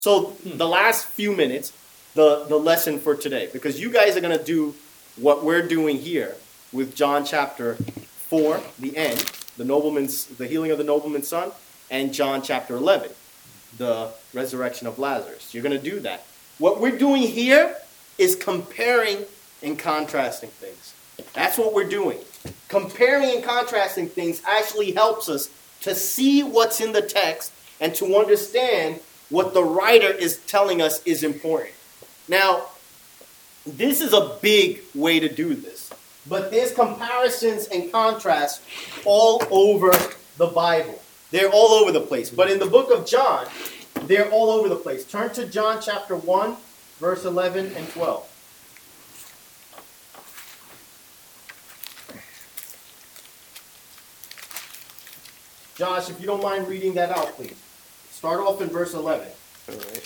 So the last few minutes, the lesson for today, because you guys are going to do what we're doing here with John chapter 4, the end, the healing of the nobleman's son, and John chapter 11, the resurrection of Lazarus. You're going to do that. What we're doing here is comparing and contrasting things. That's what we're doing. Comparing and contrasting things actually helps us to see what's in the text and to understand what the writer is telling us is important. Now, this is a big way to do this. But there's comparisons and contrasts all over the Bible. They're all over the place. But in the book of John, they're all over the place. Turn to John chapter 1, verse 11 and 12. Josh, if you don't mind reading that out, please. Start off in verse 11. All right.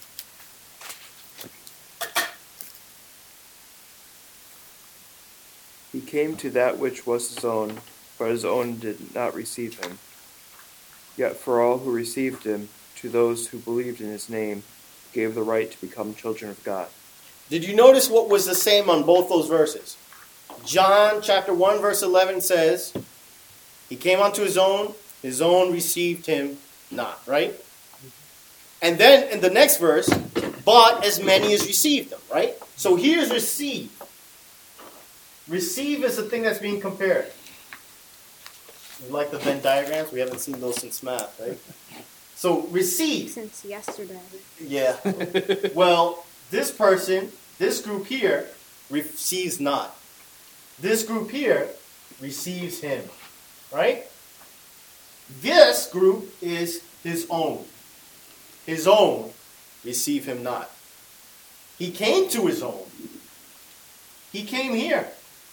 He came to that which was his own, but his own did not receive him. Yet for all who received him, to those who believed in his name, he gave the right to become children of God. Did you notice what was the same on both those verses? John chapter 1 verse 11 says, he came unto his own received him not, right? And then in the next verse, but as many as received him, right? So here's receive. Receive is the thing that's being compared. You like the Venn diagrams? We haven't seen those since math, right? So receive. Since yesterday. Yeah. Well, this person, this group here, receives not. This group here receives him, right? This group is his own. His own receive him not. He came to his own. He came here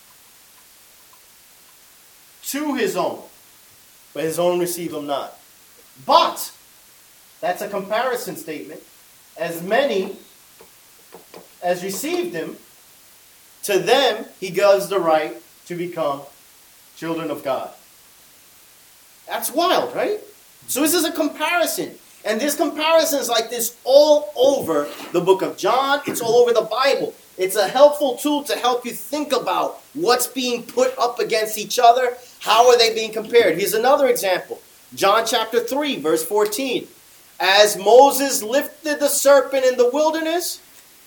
to his own, but his own receive him not. But, that's a comparison statement, as many as received him, to them he gives the right to become children of God. That's wild, right? So this is a comparison. And this comparison is like this all over the book of John. It's all over the Bible. It's a helpful tool to help you think about what's being put up against each other. How are they being compared? Here's another example. John chapter 3, verse 14. As Moses lifted the serpent in the wilderness,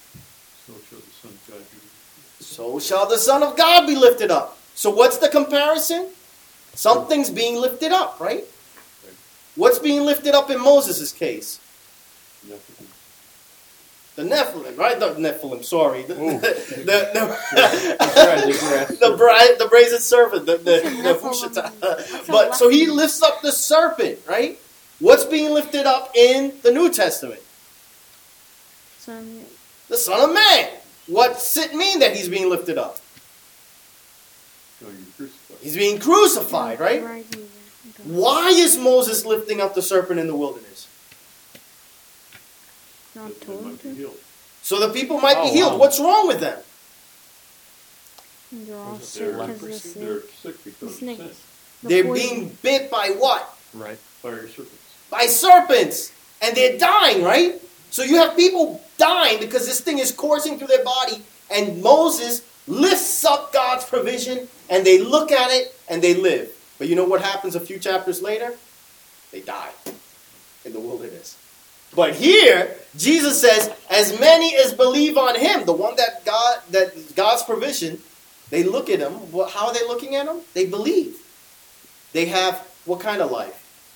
so shall the Son of God be lifted up. So what's the comparison? Something's being lifted up, right? What's being lifted up in Moses' case? The Nephilim, right? The Nephilim, sorry. The brazen serpent, the Fushata. But so he lifts up the serpent, right? What's being lifted up in the New Testament? The Son of Man. What's it mean that he's being lifted up? He's being crucified, right? Why is Moses lifting up the serpent in the wilderness? Not told to. So the people might be healed. Wow. What's wrong with them? They're all sick because of They're sick because of sin. They're being bit by what? Right. By serpents. By serpents. And they're dying, right? So you have people dying because this thing is coursing through their body, and Moses lifts up God's provision, and they look at it, and they live. But you know what happens a few chapters later? They die in the wilderness. But here, Jesus says, as many as believe on him, the one that God's provision, they look at him. How are they looking at him? They believe. They have what kind of life?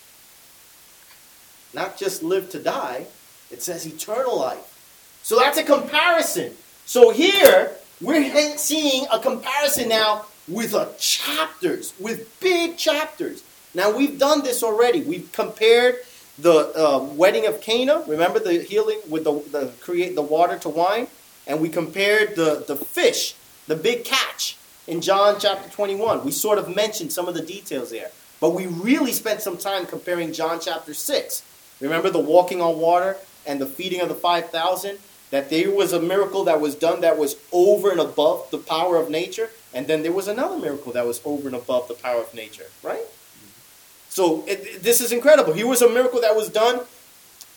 Not just live to die. It says eternal life. So that's a comparison. So here, we're seeing a comparison now with chapters, with big chapters. Now, we've done this already. We've compared the wedding of Cana. Remember the healing with the water to wine? And we compared the fish, the big catch in John chapter 21. We sort of mentioned some of the details there. But we really spent some time comparing John chapter 6. Remember the walking on water and the feeding of the 5,000? That there was a miracle that was done that was over and above the power of nature. And then there was another miracle that was over and above the power of nature, right? So this is incredible. Here was a miracle that was done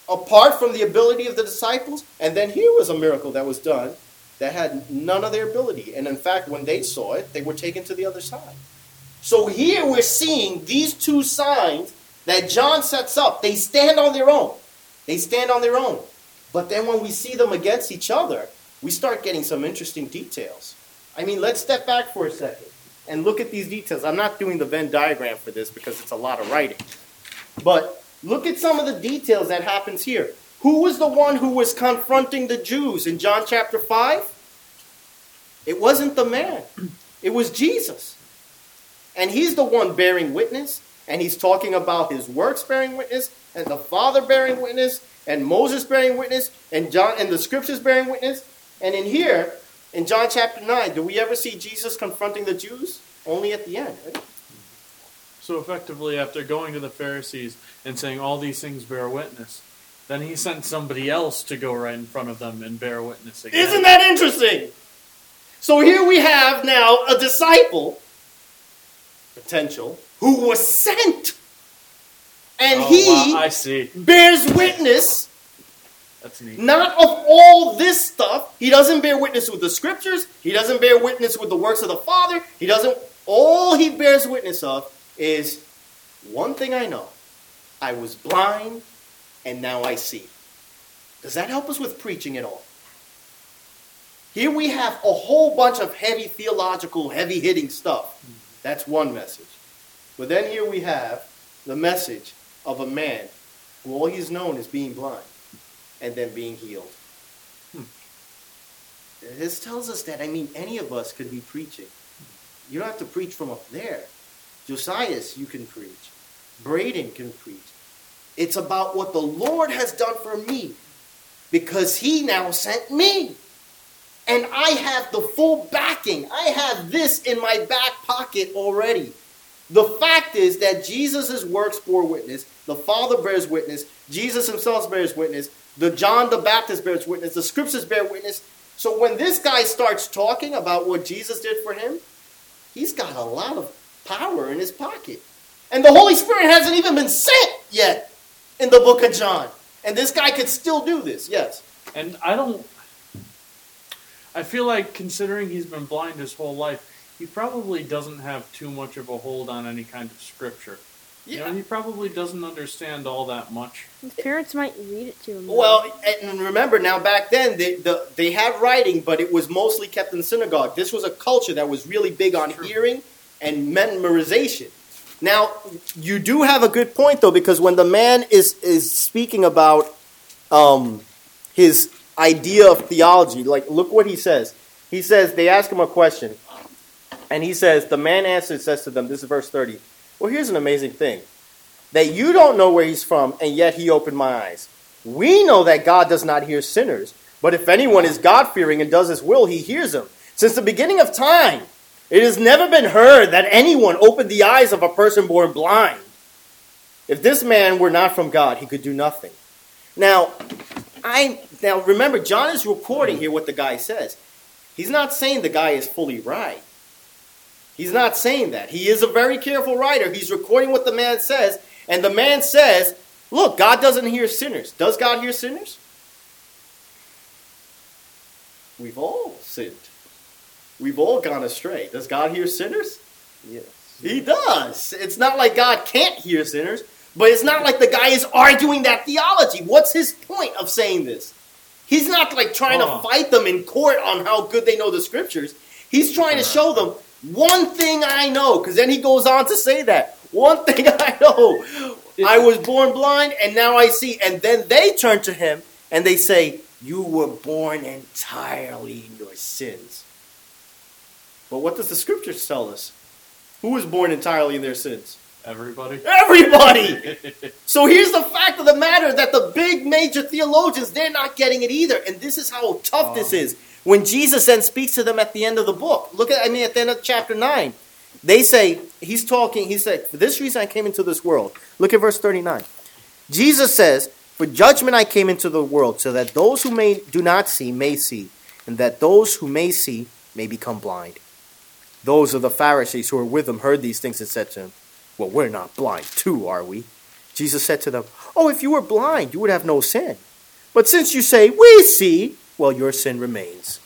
apart from the ability of the disciples. And then here was a miracle that was done that had none of their ability. And in fact, when they saw it, they were taken to the other side. So here we're seeing these two signs that John sets up. They stand on their own. They stand on their own. But then when we see them against each other, we start getting some interesting details. I mean, let's step back for a second and look at these details. I'm not doing the Venn diagram for this because it's a lot of writing. But look at some of the details that happens here. Who was the one who was confronting the Jews in John chapter 5? It wasn't the man. It was Jesus. And he's the one bearing witness. And he's talking about his works bearing witness, and the Father bearing witness, and Moses bearing witness, and John and the scriptures bearing witness. And in here, in John chapter 9, do we ever see Jesus confronting the Jews? Only at the end, right? So effectively, after going to the Pharisees and saying all these things bear witness, then he sent somebody else to go right in front of them and bear witness again. Isn't that interesting? So here we have now a disciple, potential, who was sent. And I see. bears witness. That's neat. Not of all this stuff. He doesn't bear witness with the scriptures. He doesn't bear witness with the works of the Father. All he bears witness of is one thing I know. I was blind and now I see. Does that help us with preaching at all? Here we have a whole bunch of heavy theological, heavy-hitting stuff. That's one message. But then here we have the message of a man who all he's known is being blind and then being healed. This tells us that, any of us could be preaching. You don't have to preach from up there. Josias, you can preach. Braden can preach. It's about what the Lord has done for me because he now sent me. And I have the full backing. I have this in my back pocket already. The fact is that Jesus' works bore witness. The Father bears witness. Jesus himself bears witness. The John the Baptist bears witness. The scriptures bear witness. So when this guy starts talking about what Jesus did for him, he's got a lot of power in his pocket. And the Holy Spirit hasn't even been sent yet in the book of John. And this guy could still do this, yes. And I feel like considering he's been blind his whole life, he probably doesn't have too much of a hold on any kind of scripture. Yeah. He probably doesn't understand all that much. His parents might read it to him. Well, and remember now, back then they had writing, but it was mostly kept in synagogue. This was a culture that was really big on hearing and memorization. Now, you do have a good point though, because when the man is speaking about his idea of theology, like look what he says. He says they ask him a question, and he says the man answered, says to them, this is verse 30. Well, here's an amazing thing. That you don't know where he's from, and yet he opened my eyes. We know that God does not hear sinners, but if anyone is God-fearing and does his will, he hears him. Since the beginning of time, it has never been heard that anyone opened the eyes of a person born blind. If this man were not from God, he could do nothing. Now remember, John is recording here what the guy says. He's not saying the guy is fully right. He's not saying that. He is a very careful writer. He's recording what the man says. And the man says, look, God doesn't hear sinners. Does God hear sinners? We've all sinned. We've all gone astray. Does God hear sinners? Yes. He does. It's not like God can't hear sinners, but it's not like the guy is arguing that theology. What's his point of saying this? He's not like trying to fight them in court on how good they know the scriptures. He's trying to show them, one thing I know, because then he goes on to say that. One thing I know. I was born blind and now I see. And then they turn to him and they say, you were born entirely in your sins. But what does the scriptures tell us? Who was born entirely in their sins? Everybody. Everybody! So here's the fact of the matter, that the big major theologians, they're not getting it either. And this is how tough this is. When Jesus then speaks to them at the end of the book. At the end of chapter 9. They say, he said, for this reason I came into this world. Look at verse 39. Jesus says, for judgment I came into the world, so that those who do not see may see, and that those who may see may become blind. Those of the Pharisees who were with him heard these things and said to him, well, we're not blind too, are we? Jesus said to them, Oh, if you were blind, you would have no sin. But since you say, we see, well, your sin remains.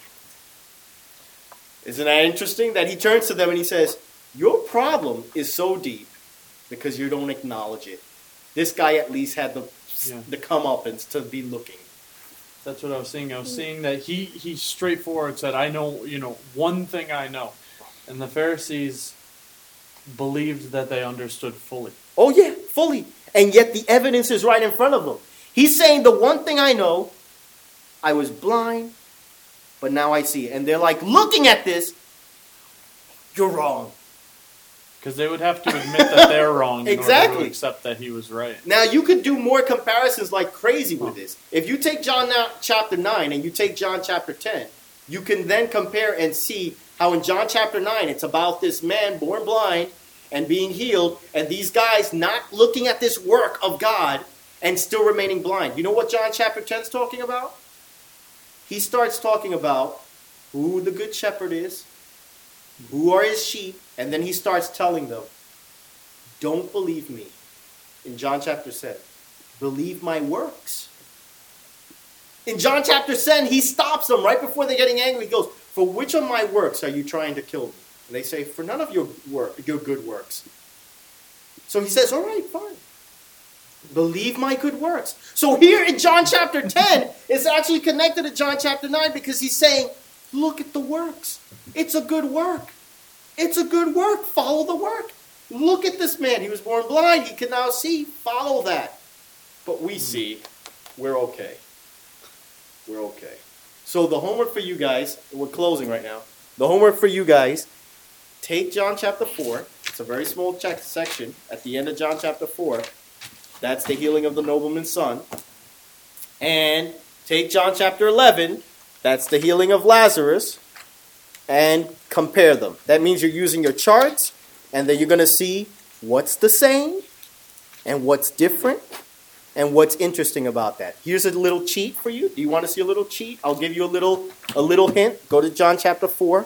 Isn't that interesting? That he turns to them and he says, your problem is so deep because you don't acknowledge it. This guy at least had the comeuppance to be looking. That's what I was seeing. I was seeing that he straightforward said, I know, one thing I know. And the Pharisees believed that they understood fully. Oh yeah, fully. And yet the evidence is right in front of them. He's saying the one thing I know, I was blind, but now I see. And they're like looking at this, you're wrong. Because they would have to admit that they're wrong in order to accept that he was right. Now, you could do more comparisons like crazy with this. If you take John chapter 9 and you take John chapter 10, you can then compare and see how in John chapter 9, it's about this man born blind and being healed, and these guys not looking at this work of God and still remaining blind. You know what John chapter 10 is talking about? He starts talking about who the good shepherd is, who are his sheep, and then he starts telling them, don't believe me. In John chapter 7, believe my works. In John chapter 7, he stops them right before they're getting angry. He goes, for which of my works are you trying to kill me? And they say, for none of your good works. So he says, all right, fine. Believe my good works. So here in John chapter 10, it's actually connected to John chapter 9 because he's saying, look at the works. It's a good work. It's a good work. Follow the work. Look at this man. He was born blind. He can now see. Follow that. But we see we're okay. We're okay. So the homework for you guys, we're closing right now. The homework for you guys, take John chapter 4. It's a very small section at the end of John chapter 4. That's the healing of the nobleman's son. And take John chapter 11. That's the healing of Lazarus. And compare them. That means you're using your charts, and then you're going to see what's the same, and what's different, and what's interesting about that. Here's a little cheat for you. Do you want to see a little cheat? I'll give you a little hint. Go to John chapter 4.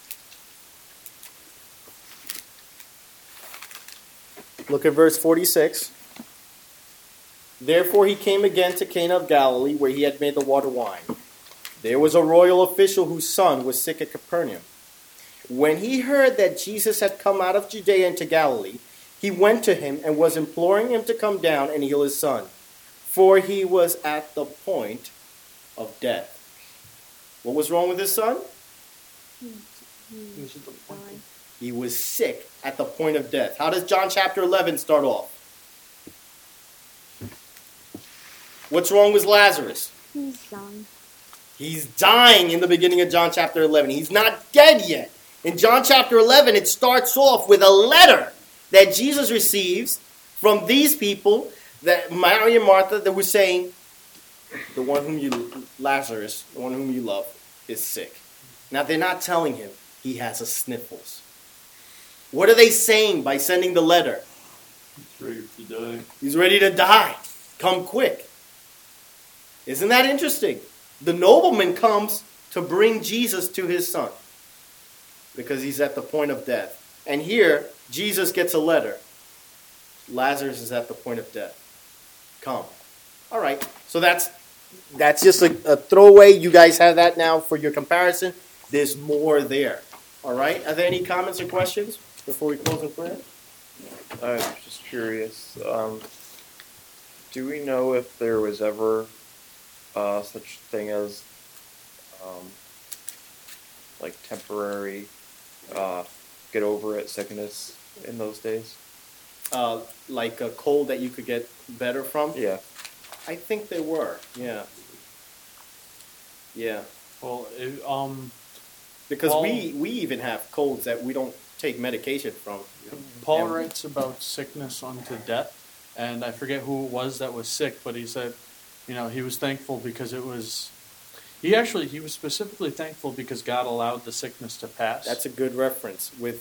Look at verse 46. Therefore he came again to Cana of Galilee, where he had made the water wine. There was a royal official whose son was sick at Capernaum. When he heard that Jesus had come out of Judea into Galilee, he went to him and was imploring him to come down and heal his son, for he was at the point of death. What was wrong with his son? He was sick at the point of death. How does John chapter 11 start off? What's wrong with Lazarus? He's dying. He's dying in the beginning of John chapter 11. He's not dead yet. In John chapter 11, it starts off with a letter that Jesus receives from these people, that Mary and Martha, that were saying, Lazarus, the one whom you love, is sick. Now, they're not telling him he has a sniffles. What are they saying by sending the letter? He's ready to die. He's ready to die. Come quick. Isn't that interesting? The nobleman comes to bring Jesus to his son because he's at the point of death. And here, Jesus gets a letter. Lazarus is at the point of death. Come. All right. So that's just a throwaway. You guys have that now for your comparison. There's more there. All right. Are there any comments or questions before we close in prayer? I'm just curious. Do we know if there was ever such thing as like temporary get over it sickness in those days? Like a cold that you could get better from? Yeah. I think they were. Yeah. Yeah. Well, because Paul- we even have colds that we don't take medication from. Paul And- writes about sickness unto death, and I forget who it was that was sick, but he said, he was thankful because it was. He was specifically thankful because God allowed the sickness to pass. That's a good reference with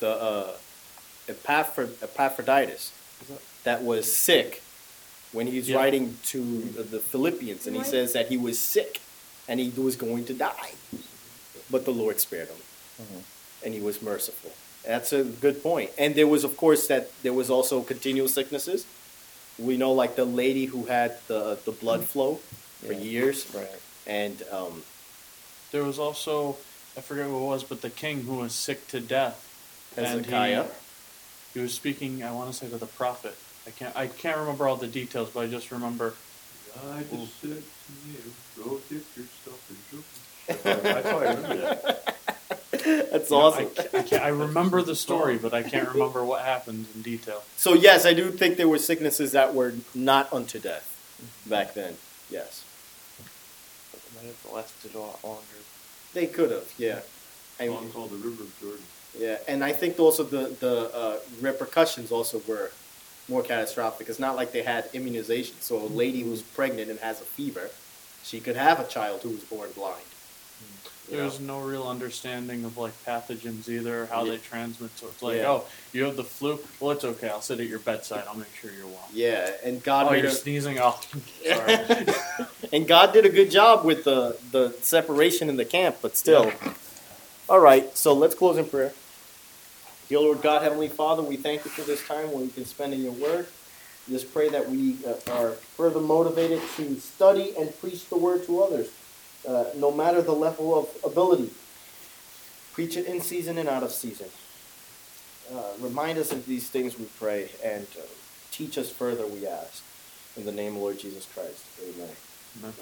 Epaphroditus that was sick when he's Yeah. writing to the Philippians, and he says that he was sick and he was going to die, but the Lord spared him, and he was merciful. That's a good point. And there was, of course, there was also continual sicknesses we know like the lady who had the blood flow for Yeah. years, Right. and There was also, I forget who it was, but the king who was sick to death. And Hezekiah. he was speaking, I want to say, to the prophet. I can't remember all the details, but I just remember. I just said to you, go dip your stuff in sugar. That's how I remember that. That's you know, awesome. I remember the story, but I can't remember what happened in detail. So yes, I do think there were sicknesses that were not unto death back then. Yes, But it might have lasted a lot longer. they could have. Yeah, A song called The River of Jordan. yeah, and I think also the repercussions also were more catastrophic. It's not like they had immunization. So a lady who's pregnant and has a fever, she could have a child who was born blind. You know? There's no real understanding of like pathogens either, how Yeah. they transmit. So it's like, Yeah. oh, you have the flu. Well, it's okay. I'll sit at your bedside. I'll make sure you're well. Yeah, and God Oh, made you're a, sneezing. Oh, sorry. and God did a good job with the separation in the camp, but still. All right, so let's close in prayer. Dear Lord God, Heavenly Father, we thank you for this time where we can spend in your word. Just pray that we are further motivated to study and preach the word to others, no matter the level of ability. Preach it in season and out of season. Remind us of these things, we pray, and teach us further, we ask. In the name of Lord Jesus Christ, amen. Amen.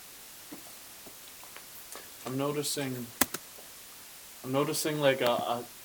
I'm noticing like a